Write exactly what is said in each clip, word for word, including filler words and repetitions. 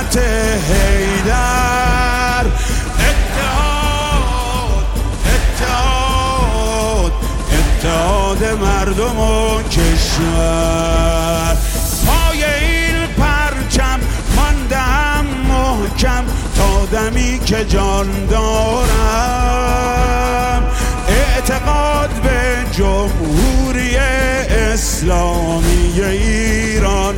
حضرت حیدر. اتحاد اتحاد اتحاد مردم و کشور. پای این پرچم ماندم محکم تا دمی که جان دارم. اعتقاد به جمهوری اسلامی ایران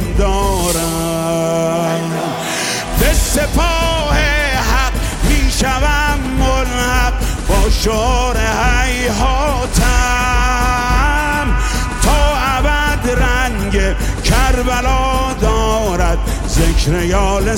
دارم. به سپاه حق می شوم ملحق با شعار هیهاتم. تا ابد رنگ کربلا دارد ذکر یال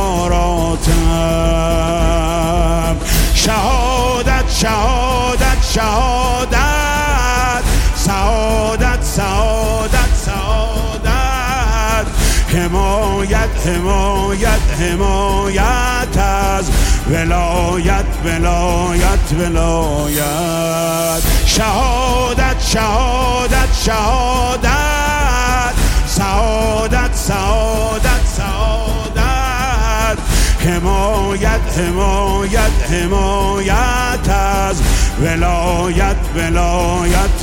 ساراتم. شهادت شهادت شهادت سعادت سعادت سعادت. حمایت حمایت حمایت از ولایت ولایت ولایت. شهادت شهادت شهادت سعادت سعادت سعادت. حمایت حمایت حمایت از ولایت ولایت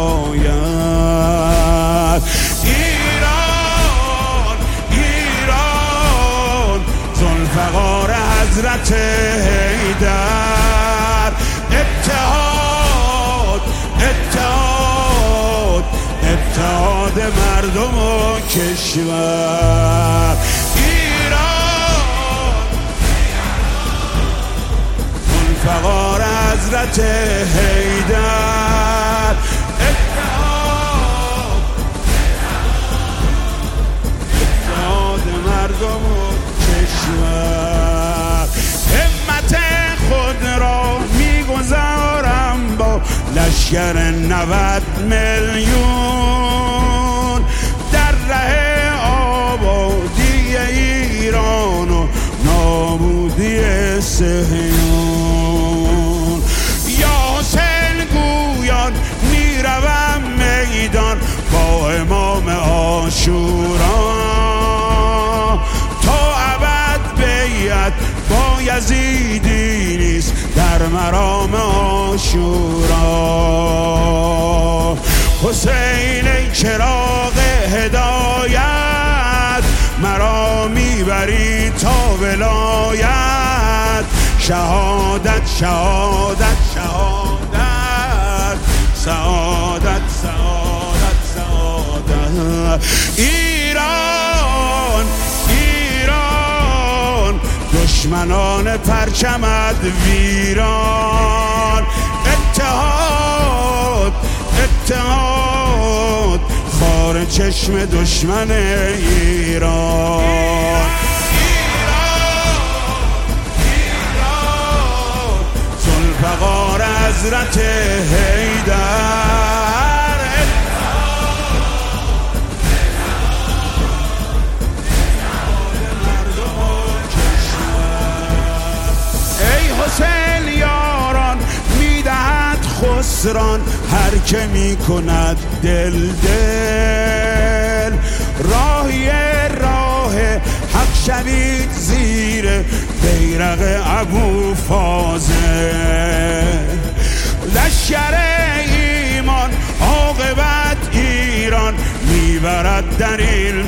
ولایت. ایران ایران ذوالفقار حضرت حیدر. اتحاد اتحاد اتحاد مردم و کشور. ذوالفقار حضرت حیدر. اتحاد اتحاد مردم و کشور. همت خود را میگذارم با لشکر نود میلیون در ره آبادی ایران و نابودی صهیون. یا حسین گویان میروم میدان با امام عاشورا. تا ابد بیعت با یزیدی نیست در مرام عاشورا. حسین ای چراغ هدایت مرا میبری تا ولایت. شهادت شهادت شهادت سعادت سعادت سعادت. ایران ایران دشمنان پرچمت ویران. اتحاد اتحاد خار چشم دشمن ایران. ذوالفقار حضرت حیدر. ای حسین یاران میدهد خسران هر که میکند دل دل. راهی راه حق شوید زیر بیرق ابو فاضل. لشکر ایمان عاقبت ایران میبرد در این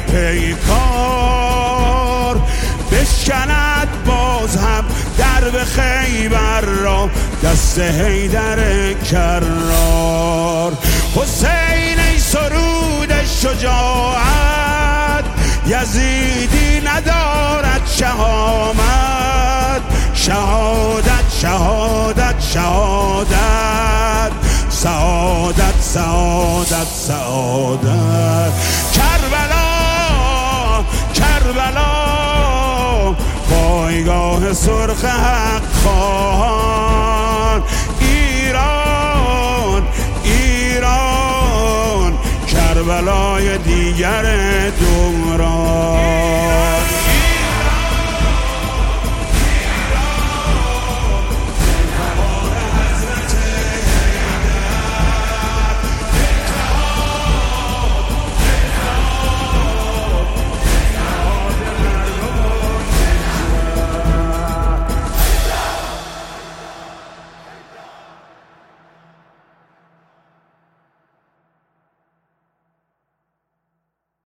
پیکار. بشکند باز هم درب خیبر را دست حیدر کرار. حسین ای سرود شجاعت یزیدی ندارد شهامت. شهادت شهادت شهادت سعادت سعادت سعادت. کربلا کربلا پایگاه سرخ حق خواهان. ایران ایران کربلای دیگر دوران.